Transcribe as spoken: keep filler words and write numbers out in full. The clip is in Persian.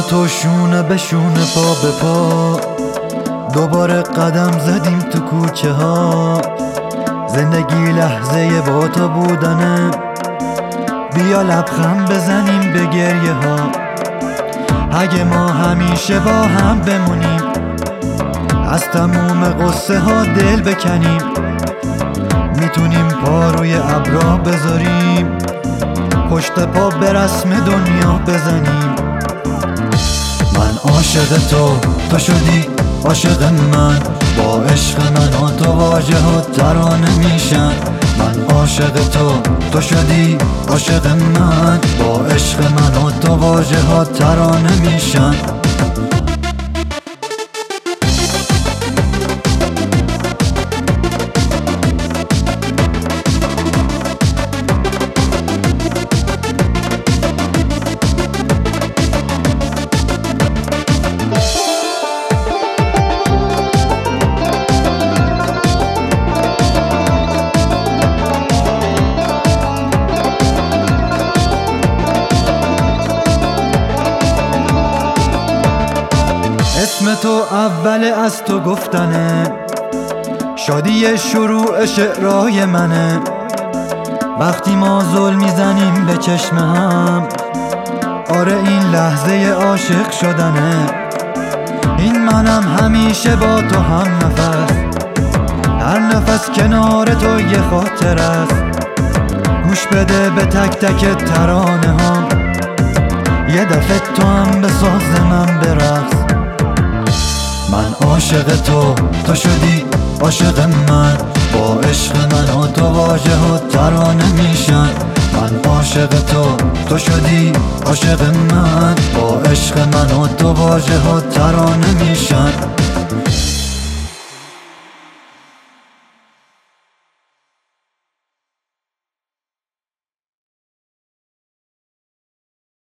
تو شونه به شونه، پا به پا دوباره قدم زدیم تو کوچه ها. زندگی لحظه با تو بودنه، بیا لبخند بزنیم به گریه ها. اگه ما همیشه با هم بمونیم، از تموم قصه ها دل بکنیم، میتونیم پا روی ابرا بذاریم، پشت پا به رسم دنیا بزنیم. من عاشق تو، تو شدی عاشق من، با عشق من و تو واژه ها ترانه میشن. من عاشق تو، تو شدی عاشق من، با عشق من و تو واژه ها ترانه میشن. اسم تو اول از تو گفتنه، شادی شروع شعرهای منه. وقتی ما زل میزنیم به چشم هم، آره این لحظه عاشق شدنه. این منم همیشه با تو هم نفس، هر نفس کنار تو یه خاطر است. گوش بده به تک تک ترانه هم، یه دفعه تو هم به ساز من برقص. من عاشق تو، تو شدی عاشق من، با عشق من و تو واژه ها ترانه میشن. من عاشق تو، تو شدی عاشق من، با عشق من و تو واژه ها ترانه میشن.